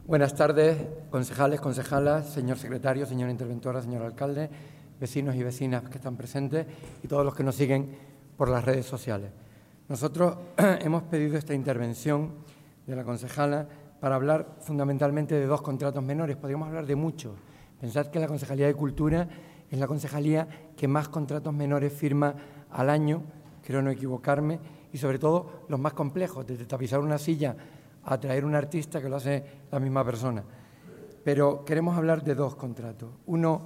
Buenas tardes, concejales, concejalas, señor secretario, señora interventora, señor alcalde, vecinos y vecinas que están presentes y todos los que nos siguen por las redes sociales. Nosotros hemos pedido esta intervención de la concejala para hablar fundamentalmente de dos contratos menores. Podríamos hablar de muchos. Pensad que la Concejalía de Cultura es la concejalía que más contratos menores firma al año, creo no equivocarme, y sobre todo los más complejos, desde tapizar una silla a traer un artista que lo hace la misma persona. Pero queremos hablar de dos contratos. Uno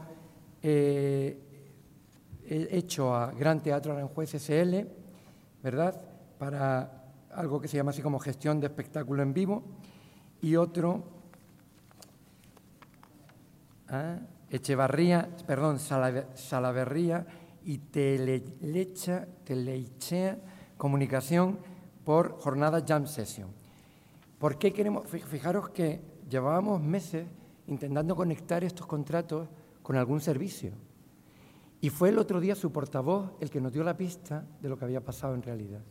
hecho a Gran Teatro Aranjuez SL, ¿verdad?, para algo que se llama así como gestión de espectáculo en vivo, y otro Salaverría y Teleichea Comunicación por jornada Jam Session. ¿Por qué queremos? Fijaros que llevábamos meses intentando conectar estos contratos con algún servicio. Y fue el otro día su portavoz el que nos dio la pista de lo que había pasado en realidad.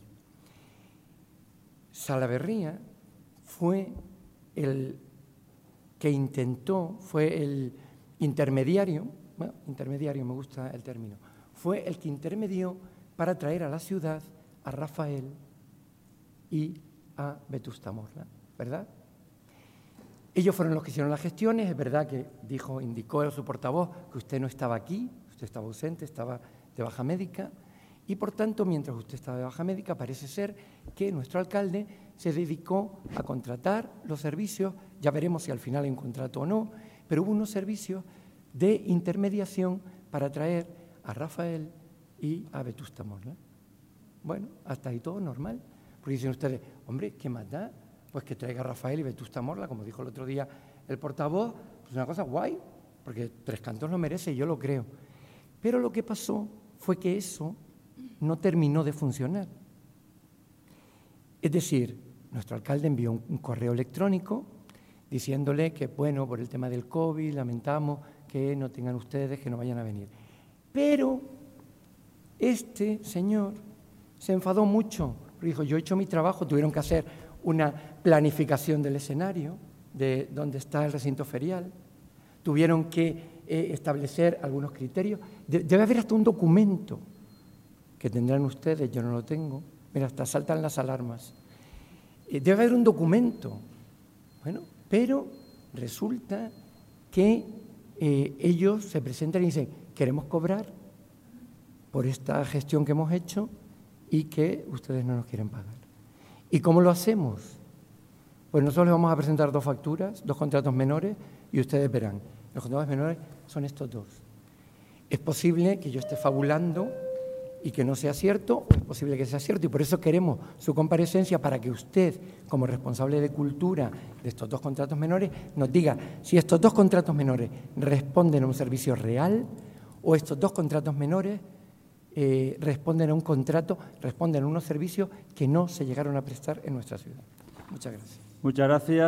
Salaverría fue el que intentó, fue el intermediario, bueno, intermediario me gusta el término, fue el que intermedió para traer a la ciudad a Rafael y a Vetusta Morla, ¿verdad? Ellos fueron los que hicieron las gestiones. Es verdad que indicó a su portavoz que usted no estaba aquí, usted estaba ausente, estaba de baja médica, y por tanto, mientras usted estaba de baja médica, parece ser que nuestro alcalde se dedicó a contratar los servicios, ya veremos si al final hay un contrato o no, pero hubo unos servicios de intermediación para traer a Rafael y a Vetusta Morla. Bueno, hasta ahí todo normal, porque dicen ustedes, hombre, ¿qué más da? Pues que traiga a Rafael y Vetusta Morla, como dijo el otro día el portavoz, pues una cosa guay, porque Tres Cantos lo merece y yo lo creo. Pero lo que pasó fue que eso no terminó de funcionar. Es decir, nuestro alcalde envió un correo electrónico diciéndole que, bueno, por el tema del COVID, lamentamos que no tengan ustedes, que no vayan a venir. Pero este señor se enfadó mucho, dijo, yo he hecho mi trabajo, tuvieron que hacer una planificación del escenario, de dónde está el recinto ferial, tuvieron que establecer algunos criterios. Debe haber hasta un documento que tendrán ustedes, yo no lo tengo, mira, hasta saltan las alarmas. Debe haber un documento, bueno, pero resulta que ellos se presentan y dicen, queremos cobrar por esta gestión que hemos hecho y que ustedes no nos quieren pagar. ¿Y cómo lo hacemos? Pues nosotros les vamos a presentar dos facturas, dos contratos menores, y ustedes verán. Los contratos menores son estos dos. Es posible que yo esté fabulando y que no sea cierto, o es posible que sea cierto, y por eso queremos su comparecencia para que usted, como responsable de cultura de estos dos contratos menores, nos diga si estos dos contratos menores responden a un servicio real o estos dos contratos menores responden a un contrato, responden a unos servicios que no se llegaron a prestar en nuestra ciudad. Muchas gracias. Muchas gracias.